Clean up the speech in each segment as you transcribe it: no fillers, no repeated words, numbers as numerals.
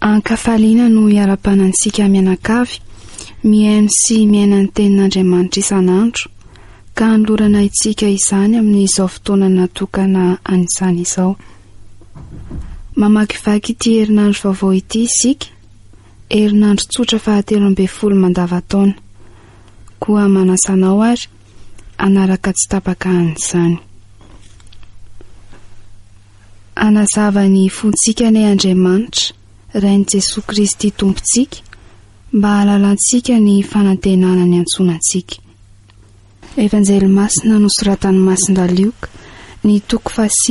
Ankafaliana no hiara-panantsika mianakavy miaino sy miaina ny tenin'Andriamanitra isan'andro ka hanolorana itsika izany amin'izao fotoana natokana an'izany izao. Mamakivaky ity herinandro vaovao ity isika, herinandro tsotra 13 mandavataona, koa manasanao ary anaraka tsy tapaka an'izany. Anazava ny fontsika ny Andriamanitra, Rain'i Jesosy Kristy Tompontsika, mba halalantsika ny fanantenana ny antsonantsika. Evanjely Masina nosoratan'i Masin-Dalioka, ny toko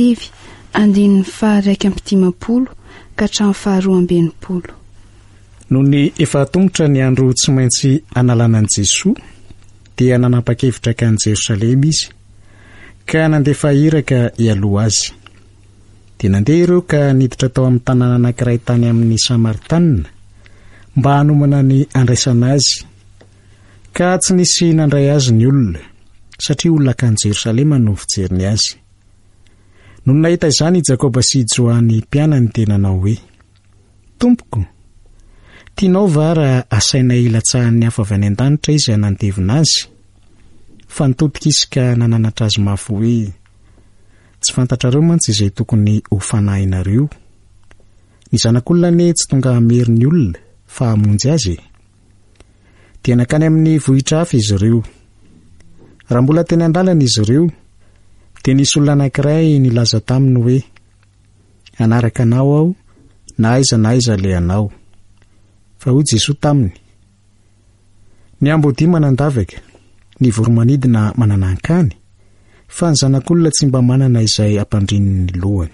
7:1-20 ka hatramin'ny 2:20. Noho ny efa tongotra ny andro tsy maintsy analana an'i Jesosy, dia nanapa-kevitra ka an'i Jerosalema izy, ka nandefa iraka ialoha azy. Dia nandeha ireo ka niditra tao amin'ny tanàna anankiray tany amin'ny Samaritanina mba hanomana ny andraisana azy, ka tsy nisy nandray azy ny olona, satria olona kan Jerosalema no fijeriny azy. Noho nahita izany Jakoba sy Johany mpianany dia nanao hoe, Tompoko, tianao va raha asaina ilatsahan'ny hafa avy any an-danitra izy hanantevina azy? Fa nitodika izy ka nananatra azy mafy hoe, tsy fantatrareo mantsy izay tokony ho fanahinareo. Ny zanak'olona ne tsy tonga hamerin'ny olona fa hamonjy azy. Dia nakany amin'ny vohitra hafa izy ireo. Raha mbola teny an-dalana izy ireo, dia nisy olona anankiray nilaza taminy hoe, anaraka anao aho, na aiza le anao. Fa hoy Jesosy taminy, ny ambodia manandavaka, ny voromanidina mananankany, fa ny zanak'olona tsy mba manana izay ampandrininy lohany.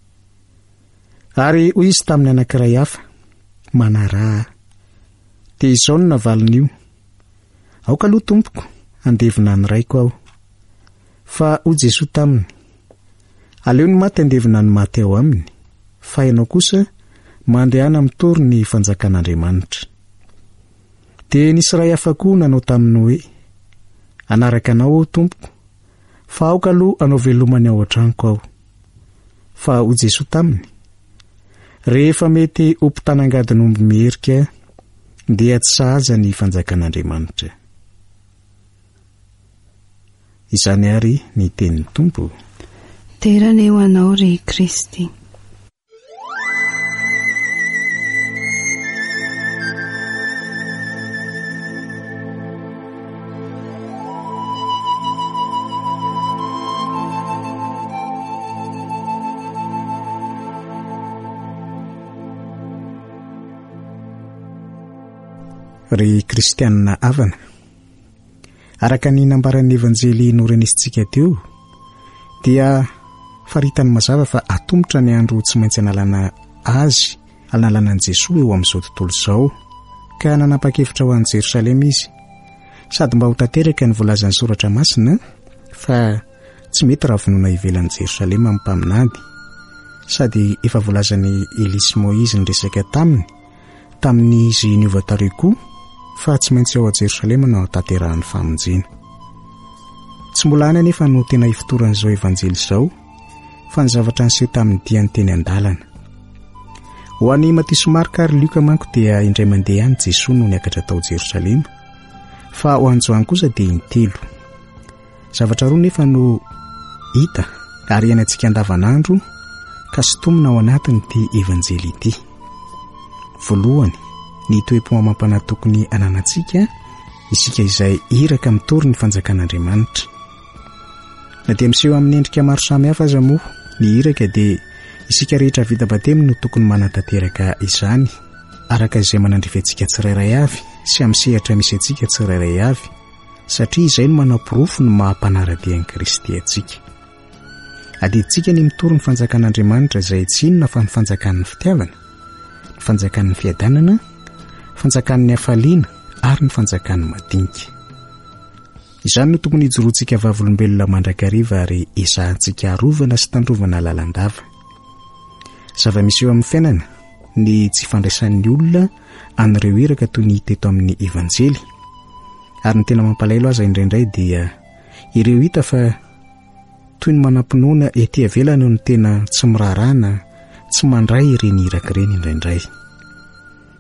Ary hoy izy tamin'ny anankiray hafa, manara, dia izao no navalin'io. Aoka aloha Tompoko, andevina ny raiko aho. Fa hoy Jesosy taminy, aleo ny maty andevina ny maty ao aminy, fa ianao kosa mandehana mitory ny fanjakan'Andriamanitra. Dia nisy ray hafa koa nanao taminy hoe, anaraka anao aho Tompoko, fa aoka aloha anao velomany ao an-tranoko aho. Fa hoy Jesosy taminy, rehefa mety ho mpitanangadin'omby mierika, dia tsy sahaza ny fanjakan'Andriamanitra. Izany ary ny tenin'ny Tompo. Terana eo anao ry Kristy. Ry kristianina avana, araka ny nambaran'ny evanjely norenesintsika teo, dia faritany mazava fa atombotra ny andro tsy maintsy analana azy, analana an'i Jesosy eo amin'izao tontolo izao, ka nanapa-kevitra ho an'i Jerosalema izy, sady mba ho tanteraka ny voalazan'ny soratra masina, fa tsy mety raha vonoina ivelan'i Jerosalema amin'ny mpaminady, sady efa voalazan'ny Elia sy Moizy ny resaka tamin'ny izy niova tareo koa, fa tsy maintsy ao a Jerosalema no tanterahan'ny famonjena. Tsy mbola any anefa no tena hifotoran'izao evanjely izao, fa ny zavatra niseho tamin'ny diany teny an-dalana. Ho an'ny Matia sy Marka ary Luka manko dia indray mandeha any Jesosy no niakatra tao Jerosalema, fa ho an'i Johany kosa dia intelo. Zavatra roa nefa no hita ary ianantsika andavanandro ka sitomina ao anatin'ity evanjely ity. Voalohany, ny toe-po amampana tokony ananantsika, isika izay iraka mitory ny fanjakan'Andriamanitra. Na dia miseho amin'ny endrika maro samihafa aza moa ny iraka, dia isika rehetra vita batemy no tokony manatanteraka izany, araka izay manandrify antsika tsirairay avy sy amin'ny sehatra misy antsika tsirairay avy, satria izay no manam-porofo no mahampanaradian'i Kristy antsika. Adidintsika ny mitory ny fanjakan'Andriamanitra izay tsy inona fa ny fanjakan'ny fitiavana, ny fanjakan'ny fiadanana, fanjakan'ny hafaliana ary ny fanjakan'ny madinika. Izany no tokony hijorontsika vavolombelona mandrakariva ary ezahantsika harovana sy tandrovana lalandava. Zava-misy eo amin'ny fiainana ny tsy fandraisan'ny olona an'ireo iraka toy ny teto amin'ny evanjely, ary ny tena mampalaelo aza indraindray dia ireo hita fa toy ny manampinoana ety avelany no tena tsy mirarana, tsy mandray ireny iraka ireny indraindray.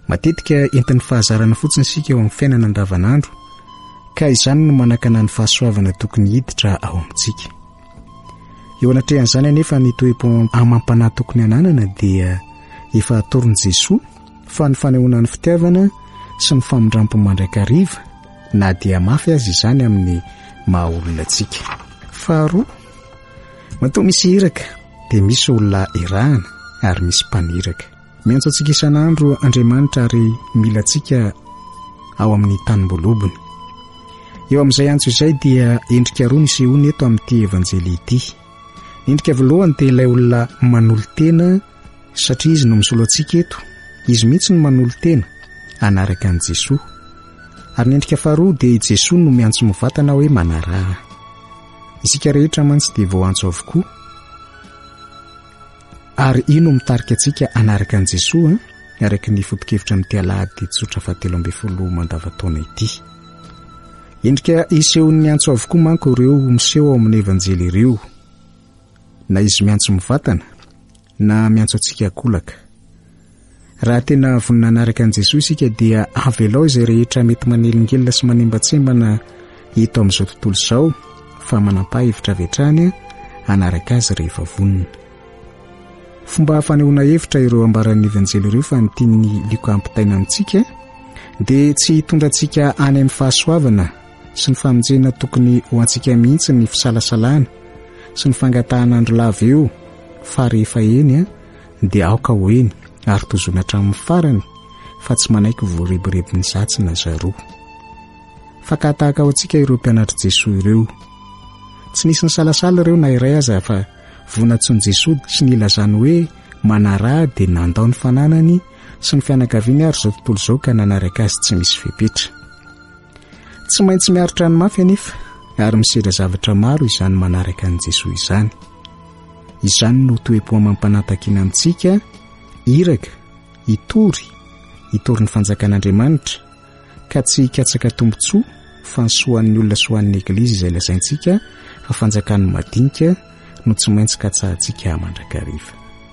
matetika entin'ny fahazarana fotsiny sika eo amin'ny fiainana andavanandro, ka izany no manakana ny fahasoavana tokony hiditra ao amintsika. Eo anatrehan'izany anefa ny toe-po amam-panahy tokony ananana dia efa atorony Jesosy fa ny fanehoana ny fitiavana sy ny famindrampo mandrakariva na dia mafy azy izany amin'ny maha-olona antsika. Faharoa, matoa misy iraka dia misy olona irahana ary misy mpaniraka. Miantso antsika isan'andro Andriamanitra ary mila antsika ao amin'ny tanim-bolobony. Eo amin'izay antso izay dia endrika roa misy hony eto amin'ity evanjely ity. Endrika voalohany dia ilay olona manolo tena satria izy no misolo antsika eto. Izy mihitsy no manolo tena anaraka an'i Jesosy. Ary ny endrika faharoa dia Jesosy no miantso mivatana hoe manaraha. Isika rehetra mantsy dia vao antso avokoa. Ary ino mitarika antsika anaraka an'i Jesosy araka ny foto-kevitra amin'ity Alahady tsotra 17 mandavataona ity. Endrika isehon'ny antso avokoa manko ireo miseho ao amin'ny evanjely ireo, na izy miantso mivatana na miantso antsika akolaka. Raha tena vonina anaraka an'i Jesosy isika dia avelao izay rehetra mety manelingelina sy manembatsembana eto amin'izao tontolo izao, fa manapa-hevitra avetrany anaraka azy rehefa vonina. Fomba fanehoana hevitra ireo ambaran'ny evanjely ireo fa nytiany liko ampitaina amintsika dia tsy hitondra antsika any amin'ny fahasoavana sy ny famonjena tokony ho antsika mihitsy ny fisalasalana sy ny fangatahana lava eo, fa rehefa eny dia aoka ho eny ary tozona hatramin'ny farany fa tsy manaiky voareborebo ny zatsy na zaroa. Fa ka tahaka ao antsika ireo mpianatra Jesosy ireo, tsy nisy ny salasala ireo na iray aza fa vonatsoan'i Jesosy sy nilazany hoe manaraha dia nandao ny fananany sy ny fianakaviany ary izao tontolo izao ka nanaraka azy tsy misy fepetra. Tsy maintsy miaritra ny mafy anefa ary misedra zavatra maro izany manaraka an'i Jesosy izany. Izany no toe-po amam-panantakina amintsika, iraka, hitory ny fanjakan'Andriamanitra ka tsy hikatsaka tombotsoa fa ny soan'ny olona soan'ny Eglizy izay lazaintsika fa fanjakan'ny madinika no tsy maintsy katsahantsika mandrakariva.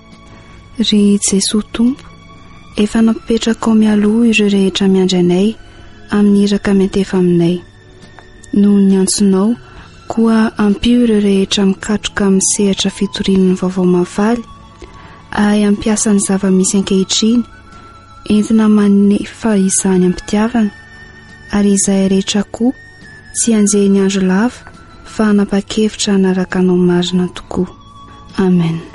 Ry Jesosy Tompo, efa napetraka ao mialoha ireo rehetra miandry anay amin'ny iraka mentefa aminay. Noho ny antsonao koa ampio ireo rehetra mikatroka amin'ny sehatra fitorian'ny vaovao mahafaly, ay ampiasa ny zava-misy ankehitriny entina manefa izany ampitiavana, ary izay rehetra koa tsy anjeny andro lava fa hanapa-kevitra anaraka anao marina tokoa. Amen.